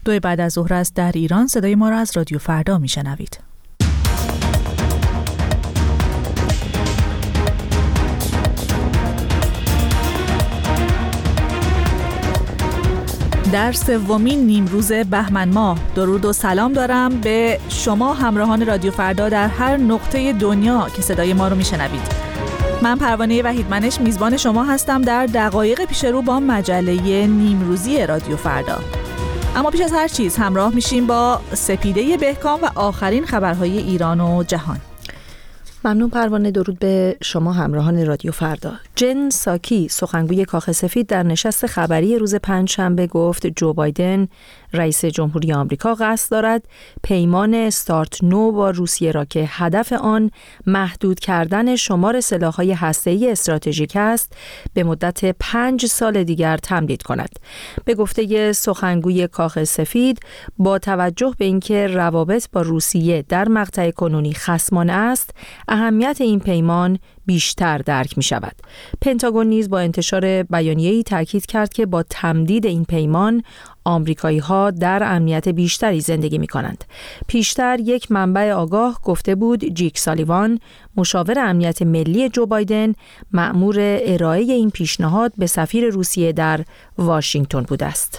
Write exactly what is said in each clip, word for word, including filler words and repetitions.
دو بعد از ظهر است در ایران. صدای ما را از رادیو فردا میشنوید. در سومین نیمروز بهمن ماه درود و سلام دارم به شما همراهان رادیو فردا در هر نقطه دنیا که صدای ما رو میشنوید. من پروانه وحیدمنش میزبان شما هستم در دقایق پیش رو با مجله نیمروزی رادیو فردا. اما پیش از هر چیز همراه میشیم با سپیده بهکام و آخرین خبرهای ایران و جهان. ممنون پروانه. درود به شما همراهان رادیو فردا. جن ساکی سخنگوی کاخ سفید در نشست خبری روز پنجشنبه گفت جو بایدن رئیس جمهوری آمریکا قصد دارد پیمان استارت نو با روسیه را که هدف آن محدود کردن شمار سلاح‌های هسته‌ای استراتژیک است به مدت پنج سال دیگر تمدید کند. به گفته سخنگوی کاخ سفید با توجه به اینکه روابط با روسیه در مقطع کنونی خصمانه است، اهمیت این پیمان بیشتر درک می شود. پنتاگون نیز با انتشار بیانیه‌ای تاکید کرد که با تمدید این پیمان آمریکایی ها در امنیت بیشتری زندگی می کنند. پیشتر یک منبع آگاه گفته بود جیک سالیوان، مشاور امنیت ملی جو بایدن، مأمور ارائه این پیشنهاد به سفیر روسیه در واشنگتن بوده است.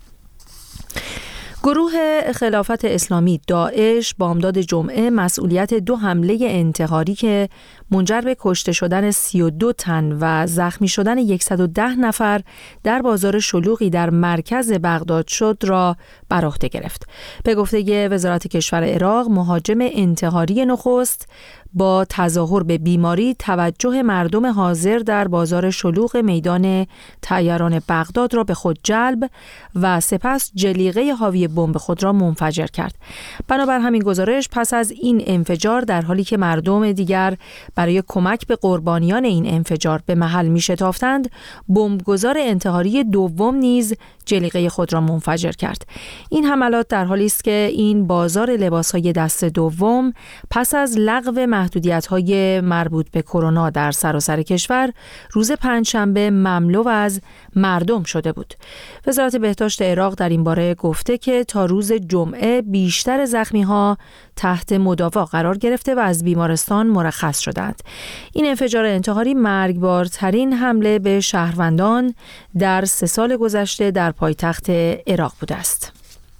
گروه خلافت اسلامی داعش بامداد جمعه مسئولیت دو حمله انتحاری که منجر به کشته شدن سی و دو تن و زخمی شدن صد و ده نفر در بازار شلوغی در مرکز بغداد شد را بر عهده گرفت. به گفته وزارت کشور عراق، مهاجم انتحاری نخست با تظاهر به بیماری توجه مردم حاضر در بازار شلوغ میدان طیران بغداد را به خود جلب و سپس جلیقه حاوی بمب خود را منفجر کرد. بنابر همین گزارش پس از این انفجار، در حالی که مردم دیگر برای کمک به قربانیان این انفجار به محل می‌شتافتند، بمبگذار انتحاری دوم نیز جلیقه خود را منفجر کرد. این حملات در حالی است که این بازار لباس‌های دست دوم پس از لغو محدودیت‌های مربوط به کرونا در سراسر کشور روز پنجشنبه مملو از مردم شده بود. وزارت بهداشت عراق در این باره گفته که تا روز جمعه بیشتر زخمی‌ها تحت مداوا قرار گرفته و از بیمارستان مرخص شدند. این انفجار انتحاری مرگبارترین حمله به شهروندان در سه سال گذشته در پایتخت عراق بوده است.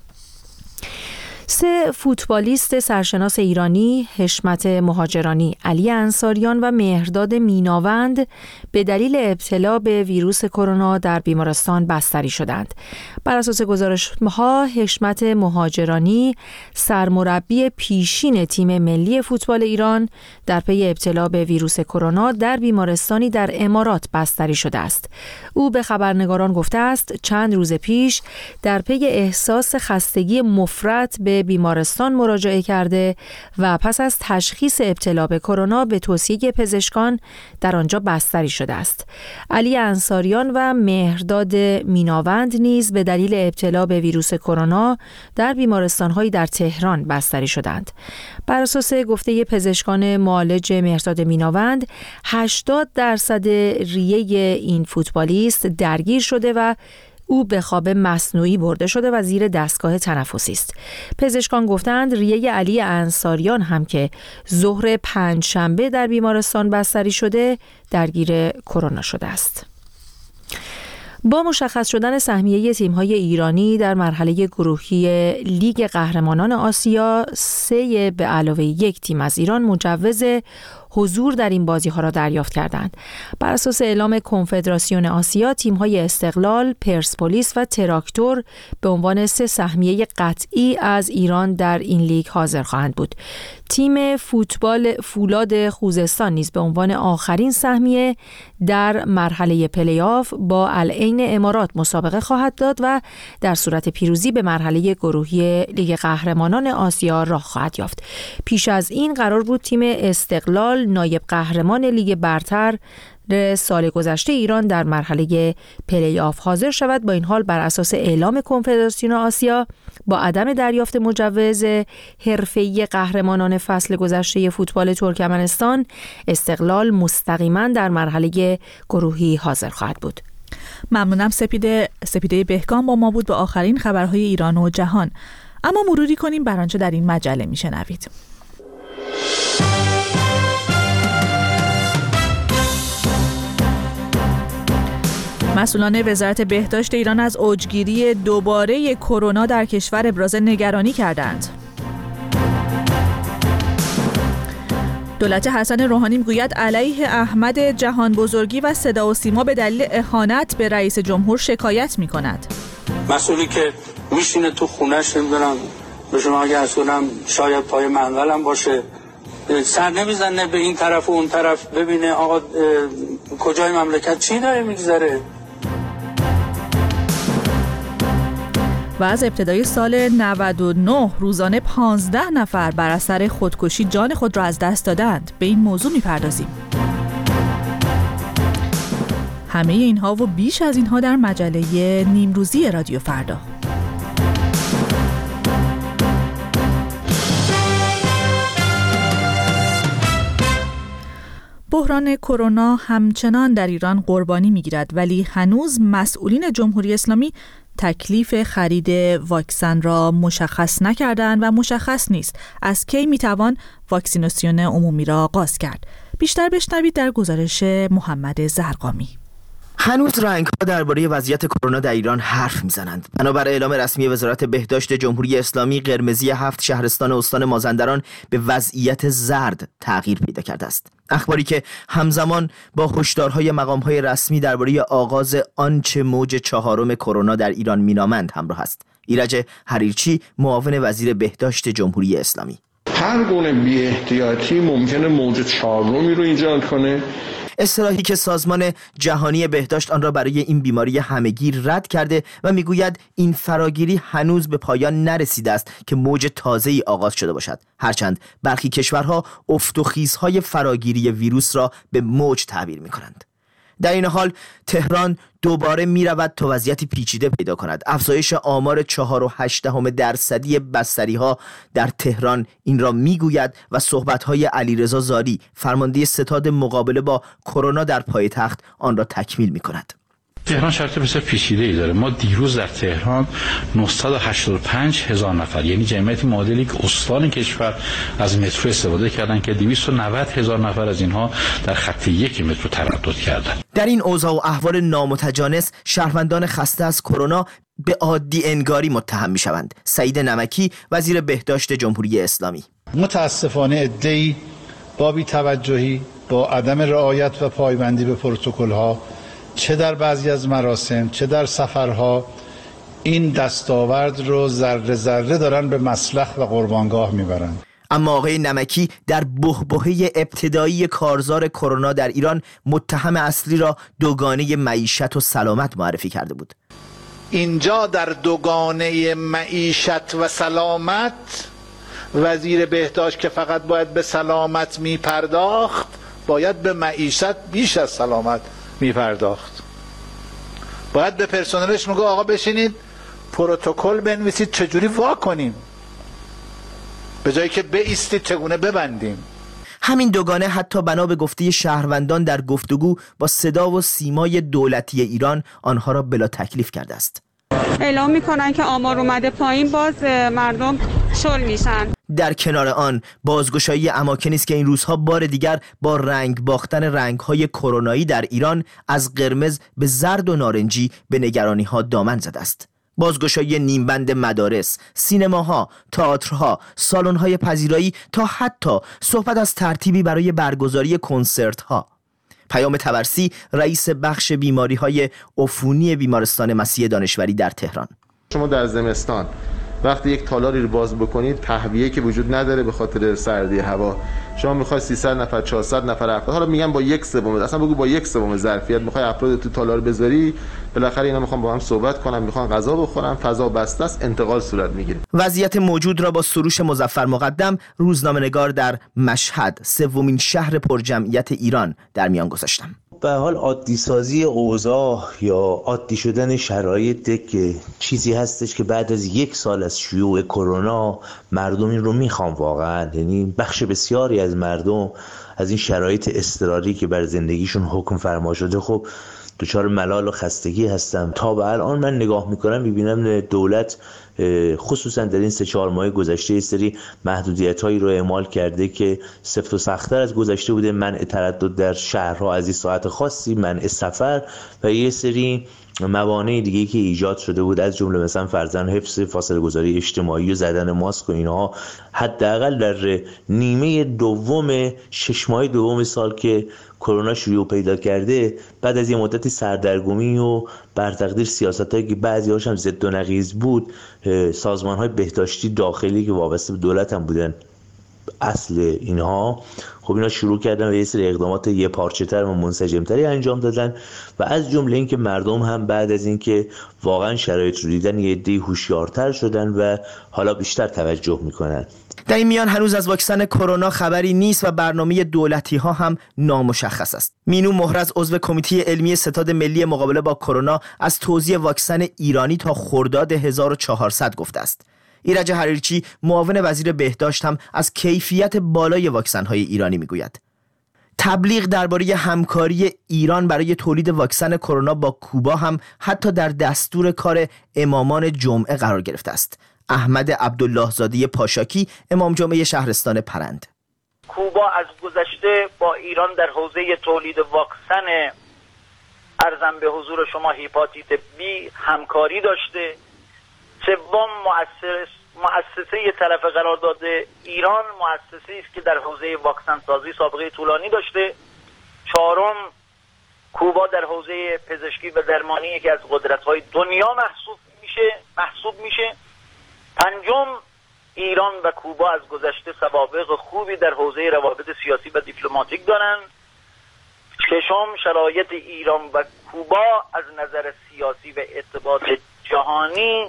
سه فوتبالیست سرشناس ایرانی، حشمت مهاجرانی، علی انصاریان و مهرداد میناوند به دلیل ابتلا به ویروس کرونا در بیمارستان بستری شدند. بر اساس گزارش‌ها، حشمت مهاجرانی، سرمربی پیشین تیم ملی فوتبال ایران، در پی ابتلا به ویروس کرونا در بیمارستانی در امارات بستری شده است. او به خبرنگاران گفته است چند روز پیش در پی احساس خستگی مفرط به بیمارستان مراجعه کرده و پس از تشخیص ابتلا به کرونا به توصیه پزشکان در آنجا بستری شده است. علی انصاریان و مهرداد میناوند نیز به دلیل ابتلا به ویروس کرونا در بیمارستان‌هایی در تهران بستری شدند. بر اساس گفته پزشکان معالج مهرداد میناوند، هشتاد درصد ریه این فوتبالیست درگیر شده و او به خواب مصنوعی برده شده و زیر دستگاه تنفسی است. پزشکان گفتند ریه علی انصاریان هم که ظهر پنجشنبه در بیمارستان بستری شده درگیر کرونا شده است. با مشخص شدن سهمیه تیم‌های ایرانی در مرحله گروهی لیگ قهرمانان آسیا، سه به علاوه یک تیم از ایران مجوز حضور در این بازی‌ها را دریافت کردند. بر اساس اعلام کنفدراسیون آسیا، تیم‌های استقلال، پرسپولیس و تراکتور به عنوان سه سهمیه قطعی از ایران در این لیگ حاضر خواهند بود. تیم فوتبال فولاد خوزستان نیز به عنوان آخرین سهمیه در مرحله پلی‌آف با العین امارات مسابقه خواهد داد و در صورت پیروزی به مرحله گروهی لیگ قهرمانان آسیا راه خواهد یافت. پیش از این قرار بود تیم استقلال نایب قهرمان لیگ برتر سال گذشته ایران در مرحله پلی آف حاضر شود. با این حال بر اساس اعلام کنفدراسیون آسیا با عدم دریافت مجوز حرفه‌ای قهرمانان فصل گذشته فوتبال ترکمنستان، استقلال مستقیما در مرحله گروهی حاضر خواهد بود. ممنونم سپیده. سپیده بهکام با ما بود به آخرین خبرهای ایران و جهان. اما مروری کنیم بر آنچه در این مجله میشنوید. مسئولان وزارت بهداشت ایران از اوجگیری دوباره کرونا در کشور ابراز نگرانی کردند. دولت حسن روحانی میگوید علیه احمد جهان بزرگی و صدا و سیما به دلیل اهانت به رئیس جمهور شکایت میکند. مسئولی که میشینه تو خونش، نمیدونم به شما اگه اصولم شاید پای منقلم باشه، سر نمیزنه به این طرف و اون طرف ببینه آقا کجای مملکت چی داره میگذره. و از ابتدای سال نود و نه روزانه پانزده نفر بر اثر خودکشی جان خود را از دست دادند. به این موضوع میپردازیم. همه اینها و بیش از اینها در مجله نیمروزی رادیو فردا. بحران کرونا همچنان در ایران قربانی میگیرد، ولی هنوز مسئولین جمهوری اسلامی تکلیف خرید واکسن را مشخص نکردند و مشخص نیست از کی میتوان واکسیناسیون عمومی را آغاز کرد. بیشتر بشنوید در گزارش محمد زرقامی. هنوز رنگ‌ها درباره وضعیت کرونا در ایران حرف میزنند. بنابر اعلام رسمی وزارت بهداشت جمهوری اسلامی، قرمزی هفت شهرستان استان مازندران به وضعیت زرد تغییر پیدا کرده است. اخباری که همزمان با هشدارهای مقام‌های رسمی درباره آغاز آنچه موج چهارم کرونا در ایران مینامند همراه است. ایرج حریرچی، معاون وزیر بهداشت جمهوری اسلامی: هر گونه بی‌احتیاطی ممکنه موج چهارمی رو ایجاد کنه. اصطلاحی که سازمان جهانی بهداشت آن را برای این بیماری همگیر رد کرده و میگوید این فراگیری هنوز به پایان نرسیده است که موج تازه‌ای آغاز شده باشد، هرچند برخی کشورها افت و خیزهای فراگیری ویروس را به موج تعبیر می‌کنند. در این حال تهران دوباره می رود تا وضعیتی پیچیده پیدا کند. افزایش آمار چهار و هشدهم درصدی بستری ها در تهران این را می گوید و صحبت های علیرضا زاری، فرمانده ستاد مقابله با کرونا در پایتخت، آن را تکمیل می کند. تهران شرط بسیار پیچیده‌ای داره. ما دیروز در تهران نهصد و هشتاد و پنج هزار نفر، یعنی جمعیت معادلی که استان کشور از مترو استفاده کردن که دویست و نود هزار نفر از اینها در خط یک مترو تردد کردن. در این اوضاع و احوال نامتجانس شهروندان خسته از کرونا به عادی انگاری متهم می‌شوند. سعید نمکی، وزیر بهداشت جمهوری اسلامی: متاسفانه عده‌ای با بی‌توجهی، با عدم رعایت و پایبندی به پروتکل‌ها، چه در بعضی از مراسم چه در سفرها، این دستاورد رو ذره ذره دارن به مسلخ و قربانگاه میبرن. اما آقای نمکی در بحبوحه ابتدایی کارزار کرونا در ایران متهم اصلی را دوگانه معیشت و سلامت معرفی کرده بود. اینجا در دوگانه معیشت و سلامت وزیر بهداشت که فقط باید به سلامت میپرداخت، باید به معیشت بیش از سلامت میپرداخت. باید به پرسنلش میگه آقا بشینید پروتکل بنویسید چجوری وا کنیم، به جایی که بایستید چگونه ببندیم. همین دوگانه حتی بنا به گفته شهروندان در گفتگو با صدا و سیمای دولتی ایران آنها را بلا تکلیف کرده است. اعلام میکنن که آمار اومده پایین، باز مردم شل میشن. در کنار آن بازگشایی اماکنی است که این روزها بار دیگر با رنگ باختن رنگ‌های کرونایی در ایران از قرمز به زرد و نارنجی به نگرانی‌ها دامن زده است. بازگشایی نیمبند مدارس، سینماها، تئاترها، سالن‌های پذیرایی تا حتی صحبت از ترتیبی برای برگزاری کنسرت‌ها. پیام طبرسی، رئیس بخش بیماری‌های عفونی بیمارستان مسیح دانشوری در تهران: شما در زمستان وقتی یک تالاری رو باز بکنید، تهویه که وجود نداره به خاطر سردی هوا، شما میخوای سیصد نفر چهارصد نفر افراد، حالا میگم با یک سوم، اصلا بگو با یک سوم ظرفیت میخوای افراد تو تالار بذاری، بالاخره اینا میخوان با هم صحبت کنن، میخوان غذا بخورن، فضا بسته است، انتقال صورت میگیره. وضعیت موجود را با سروش مظفر مقدم، روزنامه‌نگار در مشهد، سومین شهر پرجمعیت ایران، در میان گذاشتم. به حال عادی سازی اوضاع یا عادی شدن شرایط که چیزی هستش که بعد از یک سال از شیوع کرونا مردم این رو میخوان واقعا، یعنی بخش بسیاری از مردم از این شرایط اضطراری که بر زندگیشون حکم فرما شده خب دچار ملال و خستگی هستم. تا به الان من نگاه میکنم میبینم دولت خصوصا در این سه چهار ماه گذشته یه سری محدودیت‌هایی رو اعمال کرده که سفت و سخت‌تر از گذشته بوده. منع تردد در شهرها از این ساعت خاصی، منع سفر و یه سری موانع دیگه که ایجاد شده بود، از جمله مثلا فرضاً حفظ فاصله گذاری اجتماعی و زدن ماسک و اینها. حداقل در نیمه دوم شش ماه دوم سال که کرونا شیوع پیدا کرده، بعد از یه مدتی سردرگمی و بر تقدیر سیاستایی که بعضی‌هاش هم ضد و نقیض بود، سازمان‌های بهداشتی داخلی که وابسته به دولت هم بودن اصل اینها، خب اینا شروع کردن و یه سری اقدامات یه پارچه‌تر و منسجم‌تری انجام دادن و از جمله این که مردم هم بعد از اینکه واقعا شرایط رو دیدن یه عده‌ای هوشیارتر شدن و حالا بیشتر توجه میکنن. در این میان هنوز از واکسن کرونا خبری نیست و برنامه دولتی ها هم نامشخص است. مینو مهرز عضو کمیته علمی ستاد ملی مقابله با کرونا از توزیع واکسن ایرانی تا خرداد هزار و چهارصد گفته است. ایرج حریرچی معاون وزیر بهداشت هم از کیفیت بالای واکسن های ایرانی میگوید. تبلیغ درباره همکاری ایران برای تولید واکسن کرونا با کوبا هم حتی در دستور کار امامان جمعه قرار گرفته است. احمد عبدالله زاده پاشاکی، امام جمعه شهرستان پرند: کوبا از گذشته با ایران در حوزه تولید واکسن ارزم به حضور شما هپاتیت بی همکاری داشته. سوم، مؤسس مؤسسه طرف قرارداد ایران مؤسسه‌ای است که در حوزه واکسن سازی سابقه طولانی داشته. چهارم، کوبا در حوزه پزشکی و درمانی یکی از قدرت‌های دنیا محسوب میشه محسوب میشه. پنجم، ایران و کوبا از گذشته سوابق خوبی در حوزه روابط سیاسی و دیپلماتیک دارند. ششم، شرایط ایران و کوبا از نظر سیاسی و ارتباط جهانی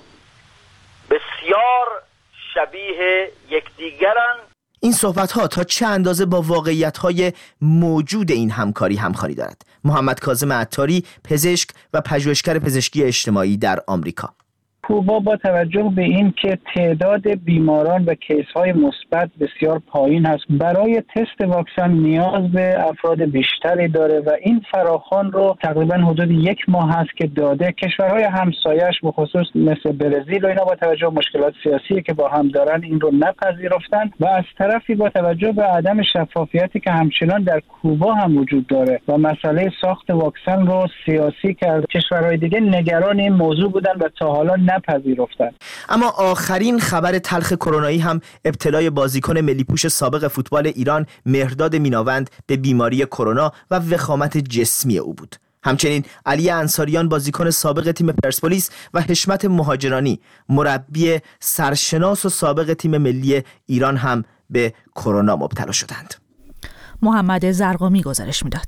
بسیار شبیه یکدیگرند. این صحبت‌ها تا چه اندازه با واقعیت‌های موجود این همکاری همخوانی دارد؟ محمد کاظم عطاری، پزشک و پژوهشگر پزشکی اجتماعی در آمریکا: کوبا با توجه به این که تعداد بیماران و کیس‌های مثبت بسیار پایین هست، برای تست واکسن نیاز به افراد بیشتری داره و این فراخوان رو تقریبا حدود یک ماه هست که داده. کشورهای همسایش به خصوص مثل برزیل و اینا با توجه به مشکلات سیاسی که با هم دارن این رو نپذیرفتن و از طرفی با توجه به عدم شفافیتی که همچنان در کوبا هم وجود داره و مسئله ساخت واکسن رو سیاسی کرد، کشورهای دیگه نگران این موضوع بودن و تا حالا نپذیرفتن. اما آخرین خبر تلخ کرونایی هم ابتلای بازیکن ملی‌پوش سابق فوتبال ایران مهرداد میناوند به بیماری کرونا و وخامت جسمی او بود. همچنین علی انصاریان بازیکن سابق تیم پرسپولیس و حشمت مهاجرانی مربی سرشناس و سابق تیم ملی ایران هم به کرونا مبتلا شدند. محمد زرقامی گزارش میداد.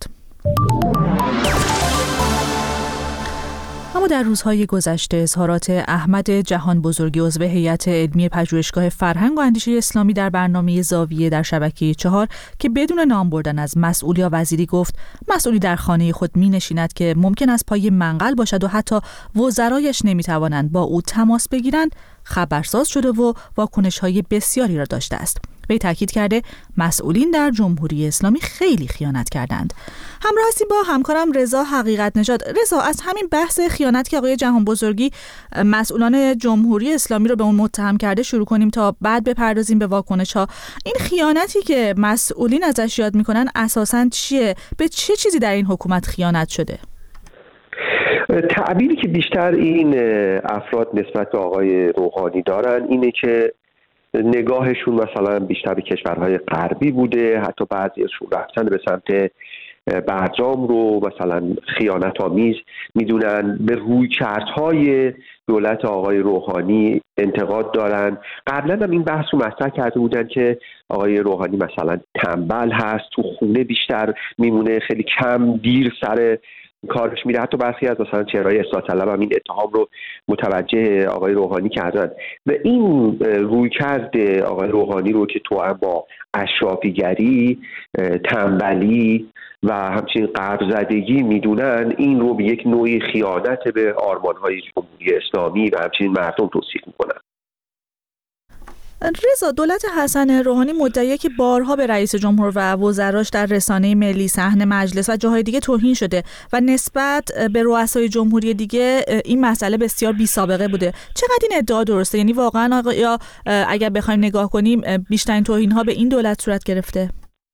اما در روزهای گذشته اظهارات احمد جهان بزرگی عضو هیئت علمی پژوهشگاه فرهنگ و اندیشه اسلامی در برنامه زاویه در شبکه چهار که بدون نام بردن از مسئول یا وزیری گفت مسئولی در خانه خود می نشیند که ممکن است پای منقل باشد و حتی وزرایش نمی توانند با او تماس بگیرند، خبرساز شده و واکنش‌های بسیاری را داشته است. وی تاکید کرده مسئولین در جمهوری اسلامی خیلی خیانت کردند. همراه هستیم با همکارم رضا حقیقت نژاد. رضا، از همین بحث خیانت که آقای جهان بزرگی مسئولان جمهوری اسلامی رو به اون متهم کرده شروع کنیم تا بعد بپردازیم به واکنش‌ها. این خیانتی که مسئولین ازش یاد میکنن اساساً چیه؟ به چه چیزی در این حکومت خیانت شده؟ تعبیری که بیشتر این افراد نسبت به آقای روحانی دارن اینه که نگاهشون مثلا بیشتر به کشورهای غربی بوده، حتی بعضیشون رفتن به سمت برجام رو مثلا خیانت آمیز میدونن، به رویکردهای دولت آقای روحانی انتقاد دارن. قبلا هم این بحث رو مطرح کرده بودن که آقای روحانی مثلا تنبل هست، تو خونه بیشتر میمونه، خیلی کم دیر سر کارش میره. حتی برخی از مثلا چهرهای اصلاح طلب هم این اتهام رو متوجه آقای روحانی کردن و این رویکرد آقای روحانی رو که تو هم با اشرافیگری، تنبلی و همچنین غرب‌زدگی میدونن، این رو به یک نوعی خیانت به آرمان‌های جمهوری اسلامی و همچنین مردم توصیف میکنن. رضا، دولت حسن روحانی مدعیه که بارها به رئیس جمهور و وزراش در رسانه ملی، صحن مجلس و جاهای دیگه توهین شده و نسبت به رؤسای جمهوری دیگه این مسئله بسیار بی سابقه بوده. چقدر این ادعا درسته؟ یعنی واقعا یا اگر بخوایم نگاه کنیم بیشترین توهین ها به این دولت صورت گرفته؟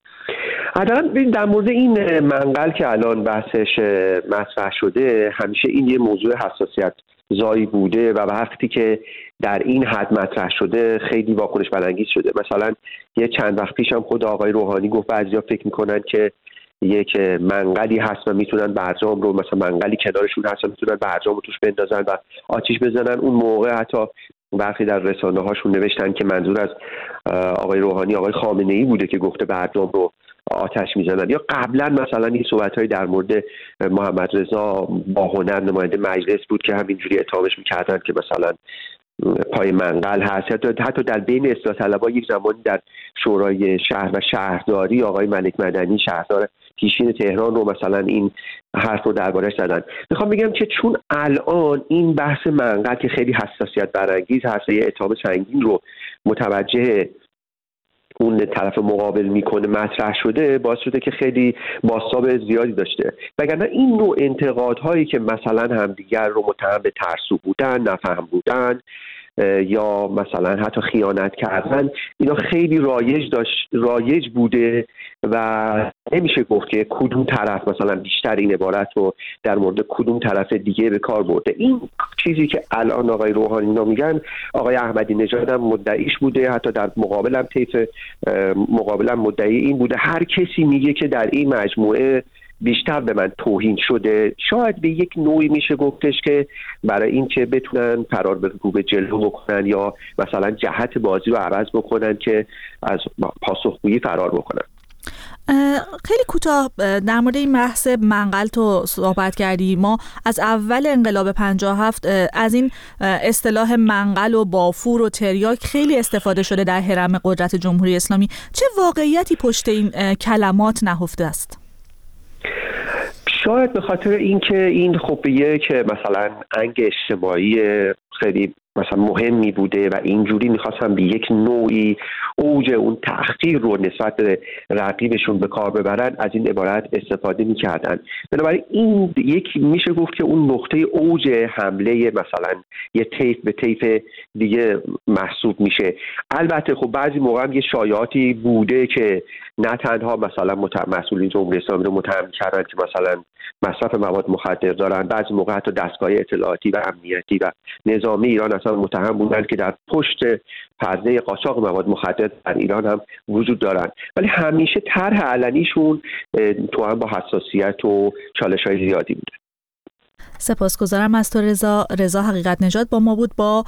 حداقل ببین در مورد این منقل که الان بحثش مطرح شده، همیشه این یه موضوع حساسیت زایی بوده و وقتی که در این حد مطرح شده خیلی واکنش برانگیز شده. مثلا یه چند وقت پیش هم خود آقای روحانی گفت بعضیا فکر میکنن که یک منقلی هست و میتونن برجام رو، مثلا منقلی کنارشون هست و میتونن برجام رو توش بندازن و آتیش بزنن. اون موقع حتی برخی در رسانه هاشون نوشتن که منظور از آقای روحانی آقای خامنه ای بوده که گفته برجام رو آتش میزنن. یا قبلا مثلا این صحبت‌های در مورد محمد رضا باهنر نماینده مجلس بود که همینجوری اتهامش میکردن که مثلا پای منقل هست. حتی در بین اصلاح طلبها یک زمانی در شورای شهر و شهرداری آقای ملک مدنی شهردار پیشین تهران رو مثلا این حرف رو دربارش زدن. میخوام بگم که چون الان این بحث منقل که خیلی حساسیت برانگیز هست، یه اتهام سنگین رو متوجه اون طرف مقابل میکنه مطرح شده، باعث شده که خیلی بازتاب زیادی داشته. وگرنه این نوع انتقادهایی که مثلا همدیگر رو متهم به ترسو بودن، نفهم بودن یا مثلا حتی خیانت کردن، اینا خیلی رایج داشت رایج بوده و نمیشه گفت که کدوم طرف مثلا بیشتر این عبارت رو در مورد کدوم طرف دیگه به کار برده. این چیزی که الان آقای روحانی اینا میگن، آقای احمدی نژاد هم مدعیش بوده، حتی در مقابلم طیف مقابلم مدعی این بوده. هر کسی میگه که در این مجموعه بیشتر به من توهین شده. شاید به یک نوعی میشه گفتش که برای این که بتونن فرار به رو به جلو بکنن یا مثلا جهت بازی رو عوض بکنن که از پاسخگویی فرار بکنن. خیلی کوتاه در مورد این بحث منقل تو صحبت کردی. ما از اول انقلاب پنجاه و هفت از این اصطلاح منقل و بافور و تریاک خیلی استفاده شده در حرم قدرت جمهوری اسلامی. چه واقعیتی پشت این کلمات نهفته است؟ شاید به خاطر اینکه این خب یک مثلا انگ اجتماعی خیلی مثلا مهمی بوده و اینجوری میخواستن به یک نوعی اوج اون تحقیر رو نسبت به رقیبشون به کار ببرن، از این عبارت استفاده میکردن. بنابراین این یک میشه گفت که اون نقطه اوج حمله مثلا یه طیف به طیف دیگه محسوب میشه. البته خب بعضی موقع هم یه شایعاتی بوده که نه تنها مثلا مسئولین جمهوری اسلامی رو متهم کردن که مثلا مصرف مواد مخدر دارن، بعضی موقع حتی دستگاه اطلاعاتی و امنیتی و نظامی ایران اصلا متهم بودن که در پشت پرده قاچاق مواد مخدر در ایران هم وجود دارن. ولی همیشه طرح علنیشون تو هم با حساسیت و چالش‌های زیادی بوده. سپاسگزارم از تو رضا. رضا حقیقت نژاد با ما بود با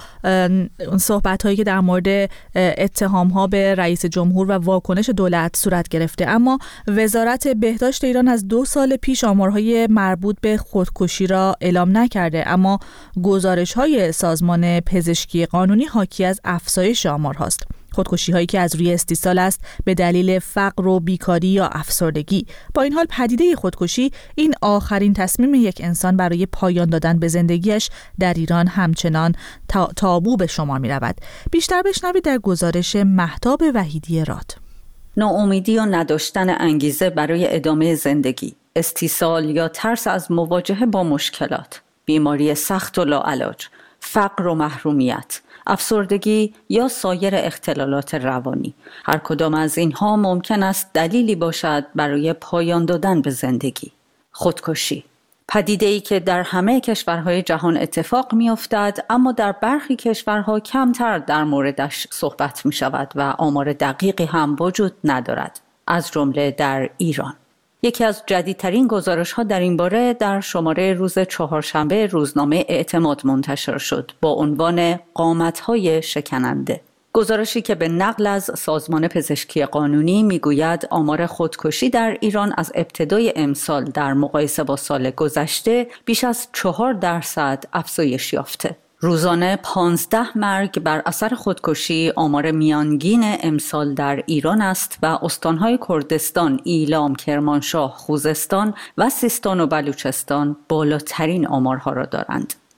صحبت هایی که در مورد اتهام ها به رئیس جمهور و واکنش دولت صورت گرفته. اما وزارت بهداشت ایران از دو سال پیش آمارهای مربوط به خودکشی را اعلام نکرده، اما گزارش های سازمان پزشکی قانونی حاکی از افزایش آمار هاست. خودکشی هایی که از روی استیصال است به دلیل فقر و بیکاری یا افسردگی. با این حال پدیده خودکشی این آخرین تصمیم یک انسان برای پایان دادن به زندگیش در ایران همچنان تا تابو به شمار می رود. بیشتر بشنوید در گزارش مهتاب وحیدی راد. ناامیدی و نداشتن انگیزه برای ادامه زندگی، استیصال یا ترس از مواجهه با مشکلات، بیماری سخت و لاعلاج، فقر و محرومیت، افسردگی یا سایر اختلالات روانی. هر کدام از اینها ممکن است دلیلی باشد برای پایان دادن به زندگی. خودکشی، پدیده‌ای که در همه کشورهای جهان اتفاق می‌افتد، اما در برخی کشورها کمتر در موردش صحبت می‌شود و آمار دقیقی هم وجود ندارد، از جمله در ایران. یکی از جدیدترین گزارش‌ها در این باره در شماره روز چهارشنبه روزنامه اعتماد منتشر شد با عنوان قامت‌های شکننده. گزارشی که به نقل از سازمان پزشکی قانونی میگوید آمار خودکشی در ایران از ابتدای امسال در مقایسه با سال گذشته بیش از چهار درصد افزایش یافته. روزانه پانزده مرگ بر اثر خودکشی آمار میانگین امسال در ایران است و استانهای کردستان، ایلام، کرمانشاه، خوزستان و سیستان و بلوچستان بالاترین آمارها را دارند.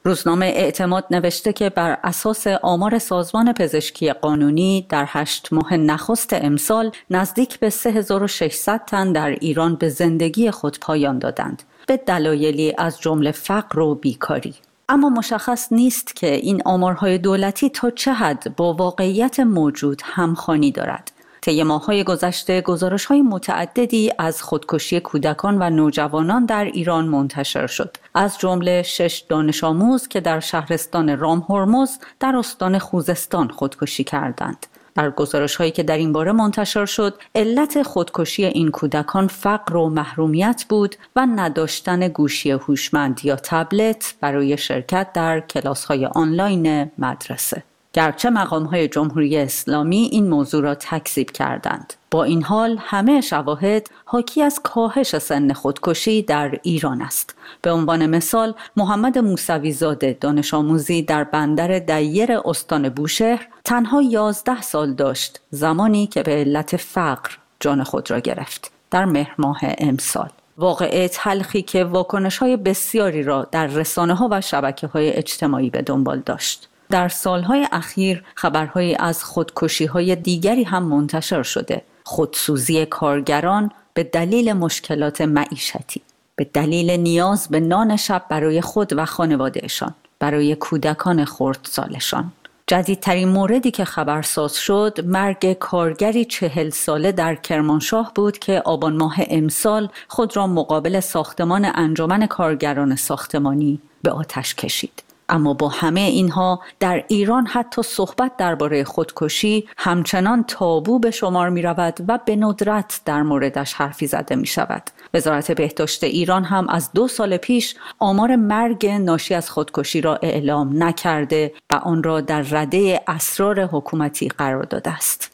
روزنامه اعتماد نوشته که بر اساس آمار سازمان پزشکی قانونی در هشت ماه نخست امسال نزدیک به سه هزار و ششصد تن در ایران به زندگی خود پایان دادند به دلایلی از جمله فقر و بیکاری. اما مشخص نیست که این آمارهای دولتی تا چه حد با واقعیت موجود همخوانی دارد. طی ماه‌های گذشته گزارش‌های متعددی از خودکشی کودکان و نوجوانان در ایران منتشر شد، از جمله شش دانش آموز که در شهرستان رام هرمز در استان خوزستان خودکشی کردند. در گزارش‌هایی که در این باره منتشر شد، علت خودکشی این کودکان فقر و محرومیت بود و نداشتن گوشی هوشمند یا تبلت برای شرکت در کلاس‌های آنلاین مدرسه. گرچه مقام‌های جمهوری اسلامی این موضوع را تکذیب کردند، با این حال همه شواهد حاکی از کاهش سن خودکشی در ایران است. به عنوان مثال، محمد موسوی زاده دانش آموزی در بندر دیر استان بوشهر تنها یازده سال داشت زمانی که به علت فقر جان خود را گرفت در مهر ماه امسال. واقعه تلخی که واکنش‌های بسیاری را در رسانه‌ها و شبکه‌های اجتماعی به دنبال داشت. در سالهای اخیر خبرهایی از خودکشی‌های دیگری هم منتشر شده. خودسوزی کارگران به دلیل مشکلات معیشتی، به دلیل نیاز به نان شب برای خود و خانوادهشان، برای کودکان خردسالشان. جدیدترین موردی که خبرساز شد مرگ کارگری چهل ساله در کرمانشاه بود که آبان ماه امسال خود را مقابل ساختمان انجمن کارگران ساختمانی به آتش کشید. اما با همه اینها در ایران حتی صحبت درباره خودکشی همچنان تابو به شمار می رود و به ندرت در موردش حرفی زده می شود. وزارت بهداشت ایران هم از دو سال پیش آمار مرگ ناشی از خودکشی را اعلام نکرده و آن را در رده اسرار حکومتی قرار داده است.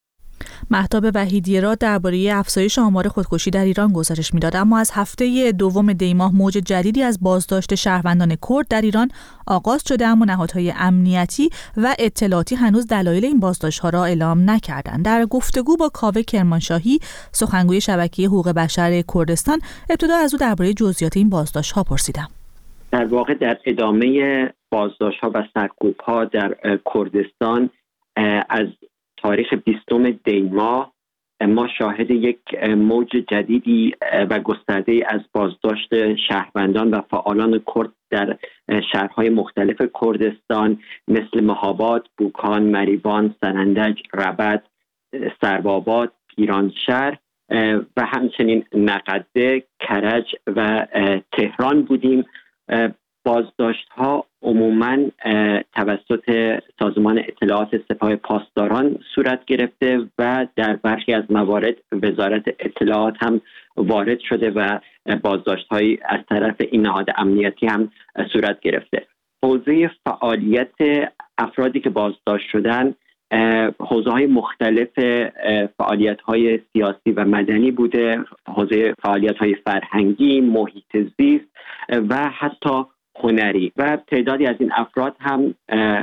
مهتاب وحیدی را درباره افزایش آمار خودکشی در ایران گزارش می‌داد، اما از هفته دوم دی ماه موج جدیدی از بازداشت شهروندان کرد در ایران آغاز شده، اما نهادهای امنیتی و اطلاعاتی هنوز دلایل این بازداشت‌ها را اعلام نکردند. در گفتگو با کاوه کرمانشاهی، سخنگوی شبکه حقوق بشر کردستان، ابتدا از او درباره جزئیات این بازداشت‌ها پرسیدم. در واقع در ادامه بازداشت‌ها و سرکوب‌ها در کردستان از تاریخ بیستم دی ماه ما شاهد یک موج جدیدی و گسترده از بازداشت شهروندان و فعالان کرد در شهرهای مختلف کردستان مثل مهاباد، بوکان، مریوان، سنندج، ربد، سرباباد، پیرانشهر و همچنین نقده، کرج و تهران بودیم. بازداشت ها عموماً توسط سازمان اطلاعات سپاه پاسداران صورت گرفته و در برخی از موارد وزارت اطلاعات هم وارد شده و بازداشت هایی از طرف این نهاد امنیتی هم صورت گرفته. حوزه فعالیت افرادی که بازداشت شدن حوزه های مختلف فعالیت های سیاسی و مدنی بوده، حوزه فعالیت های فرهنگی، محیط زیست و حتی هنری و تعدادی از این افراد هم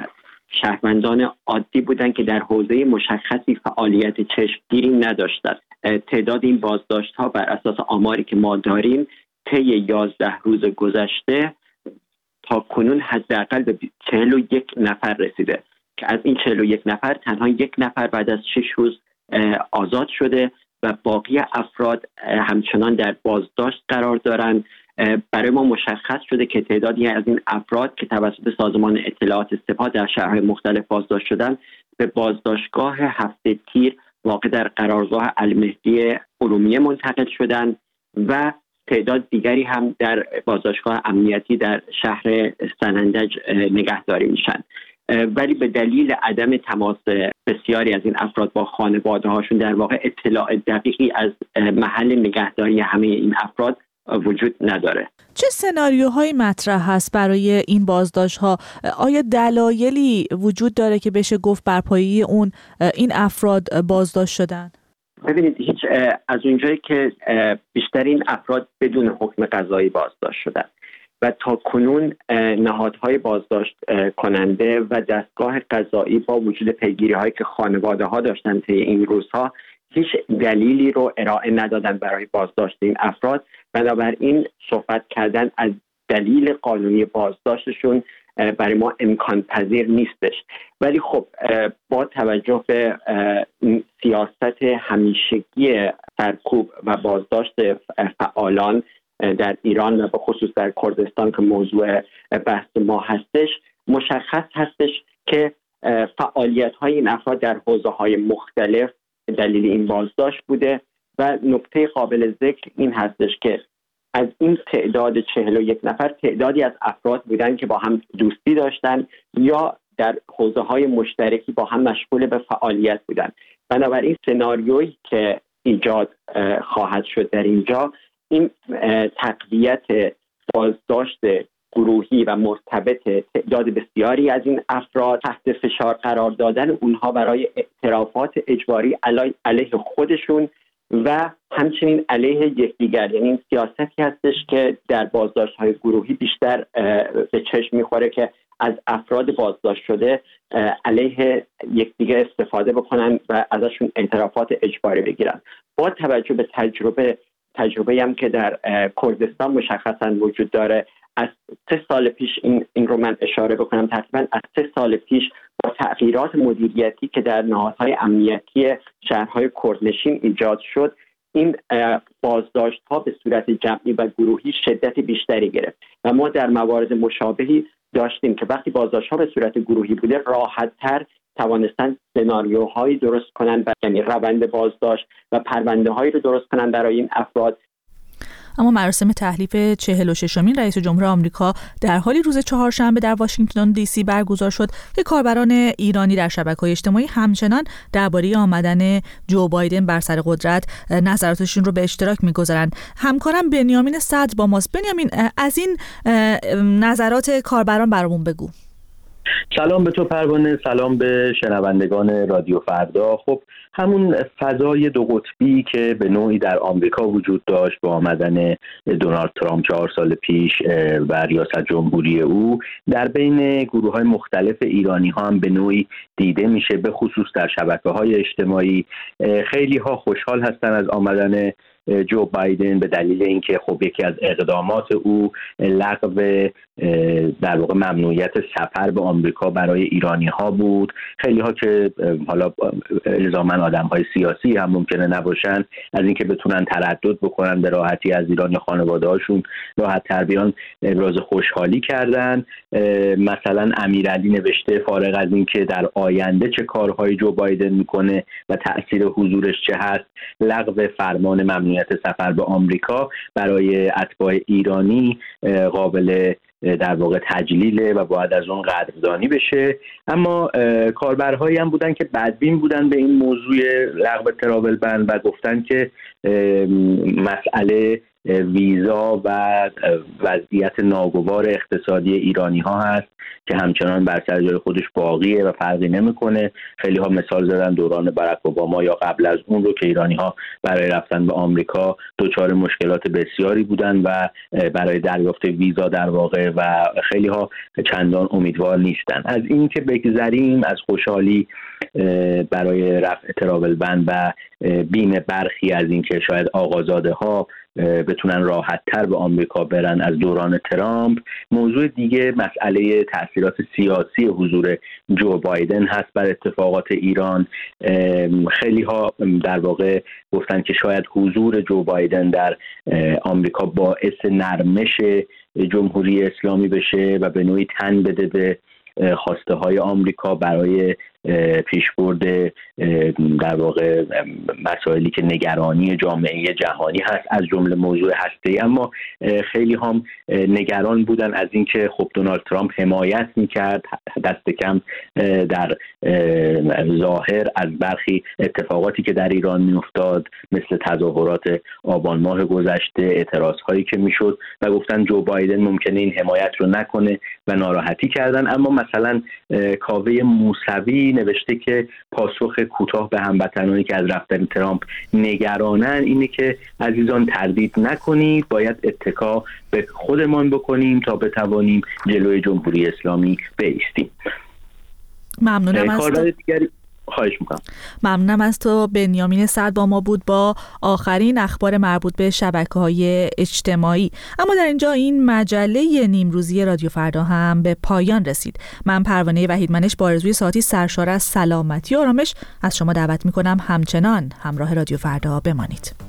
شهروندان عادی بودند که در حوزه مشخصی فعالیت چشمگیری نداشتند. تعداد این بازداشت ها بر اساس آماری که ما داریم طی یازده روز گذشته تا کنون حداقل به چهل و یک نفر رسیده که از این چهل و یک نفر تنها یک نفر بعد از شش روز آزاد شده و باقی افراد همچنان در بازداشت قرار دارند. برای ما مشخص شده که تعدادی از این افراد که توسط سازمان اطلاعات سپاه در شهرهای مختلف بازداشت شدند به بازداشتگاه هفته تیر واقع در قرارگاه المهدی ارومیه منتقل شدند و تعداد دیگری هم در بازداشتگاه امنیتی در شهر سنندج نگهداری میشن. ولی به دلیل عدم تماس بسیاری از این افراد با خانواده هاشون در واقع اطلاع دقیقی از محل نگهداری همه این افراد وجود نداره. چه سناریوهایی مطرح هست برای این بازداشت‌ها؟ آیا دلایلی وجود داره که بشه گفت بر پایه اون این افراد بازداشت شدن؟ ببینید هیچ از اونجایی که بیشتر این افراد بدون حکم قضایی بازداشت شدن و تا کنون نهادهای بازداشت کننده و دستگاه قضایی با وجود پیگیری‌هایی که خانواده‌ها داشتن طی این روزها هیچ دلیلی رو ارائه ندادن برای بازداشت این افراد. بنابراین صحبت کردن از دلیل قانونی بازداشتشون برای ما امکان پذیر نیستش. ولی خب با توجه به سیاست همیشگی سرکوب و بازداشت فعالان در ایران و به خصوص در کردستان که موضوع بحث ما هستش، مشخص هستش که فعالیت های این افراد در حوزه های مختلف دلیل این بازداشت بوده و نکته قابل ذکر این هستش که از این تعداد چهل و یک نفر تعدادی از افراد بودن که با هم دوستی داشتن یا در حوزه های مشترکی با هم مشغول به فعالیت بودن. بنابراین سناریویی که ایجاد خواهد شد در اینجا، این تقویت بازداشت گروهی و مرتبط تعداد بسیاری از این افراد، تحت فشار قرار دادن اونها برای اعترافات اجباری علیه خودشون و همچنین علیه یکدیگر. یعنی این سیاستی هستش که در بازداشت‌های گروهی بیشتر به چشم می‌خوره که از افراد بازداشت شده علیه یکدیگر استفاده بکنن و ازشون اعترافات اجباری بگیرن. با توجه به تجربه تجربه هم که در کردستان مشخصا وجود داره، از سه سال پیش این, این رو من اشاره بکنم، تقریبا از سه سال پیش با تغییرات مدیریتی که در نهادهای امنیتی شهرهای کردنشین ایجاد شد، این بازداشت ها به صورت جمعی و گروهی شدت بیشتری گرفت و ما در موارد مشابهی داشتیم که وقتی بازداشت ها به صورت گروهی بوده، راحت تر توانستن سناریوهایی درست کنن، یعنی روند بازداشت و پرونده هایی رو درست کنن برای این افراد. اما مراسم تحلیف چهل و ششمین رئیس جمهور آمریکا در حالی روز چهارشنبه در واشنگتن دی سی برگزار شد که کاربران ایرانی در شبکه‌های اجتماعی همچنان درباره آمدن جو بایدن بر سر قدرت نظراتشون رو به اشتراک می‌گذارند. همکارم بنیامین صدر با ماست. بنیامین، از این نظرات کاربران برامون بگو. سلام به تو پروانه، سلام به شنوندگان رادیو فردا. خب همون فضای دو قطبی که به نوعی در آمریکا وجود داشت با آمدن دونالد ترامپ چهار سال پیش و ریاست جمهوری او، در بین گروه‌های مختلف ایرانی ها هم به نوعی دیده میشه، به خصوص در شبکه‌های اجتماعی. خیلی ها خوشحال هستن از آمدن جو بایدن به دلیل اینکه خب یکی از اقدامات او لغو در واقع ممنوعیت سفر به آمریکا برای ایرانی ها بود. خیلی ها که حالا الزاماً آدم های سیاسی هم ممکنه نباشن، از اینکه بتونن تردد بکنن به راحتی از ایران یا خانواده هاشون راحت تر بیان، ابراز خوشحالی کردن. مثلا امیرعلی نوشته فارغ از اینکه در آینده چه کارهای جو بایدن میکنه و تأثیر حضورش چه هست، لغو فرمان ممنوعیت سفر به آمریکا برای اتباع ایرانی قابل در واقع تجلیله و باید از اون قدردانی بشه. اما کاربرهایی هم بودن که بدبین بودن به این موضوع لغو تراول بن و گفتن که مسئله ویزا و وضعیت ناگوار اقتصادی ایرانی ها هست که همچنان بر سر جای خودش باقیه و فرقی نمیکنه. خیلی ها مثال زدن دوران باراک اوباما یا قبل از اون رو که ایرانی ها برای رفتن به آمریکا دچار مشکلات بسیاری بودن و برای دریافت ویزا در واقع و خیلی ها چندان امیدوار نیستن. از این که بگذریم از خوشحالی برای رفع تراول بن و بیم برخی از این که شاید آقازاده ها بتونن راحت تر به آمریکا برن از دوران ترامپ، موضوع دیگه مسئله تأثیرات سیاسی حضور جو بایدن هست بر اتفاقات ایران. خیلی ها در واقع گفتن که شاید حضور جو بایدن در آمریکا باعث نرمش جمهوری اسلامی بشه و به نوعی تن بده به خواسته های آمریکا برای پیشبرد در واقع مسائلی که نگرانی جامعه جهانی هست، از جمله موضوع هسته‌ای. اما خیلی هم نگران بودن از اینکه خب دونالد ترامپ حمایت میکرد دست کم در ظاهر از برخی اتفاقاتی که در ایران میافتاد، مثل تظاهرات آبان ماه گذشته، اعتراض هایی که میشد و گفتن جو بایدن ممکنه این حمایت رو نکنه و ناراحتی کردن. اما مثلا کاوه موسوی نوشته که پاسخ کوتاه به هموطنانی که از رفتن ترامپ نگرانن اینه که عزیزان تردید نکنید، باید اتکا به خودمان بکنیم تا بتوانیم جلوی جمهوری اسلامی بایستیم. ممنونم از کاربر دیگری خواهش میکنم. ممنونم از تو. بنیامین سعد با ما بود با آخرین اخبار مربوط به شبکه‌های اجتماعی. اما در اینجا این مجله نیمروزی رادیو فردا هم به پایان رسید. من پروانه وحیدمنش با آرزوی ساعتی سرشار از سلامتی و آرامش از شما دعوت میکنم همچنان همراه رادیو فردا بمانید.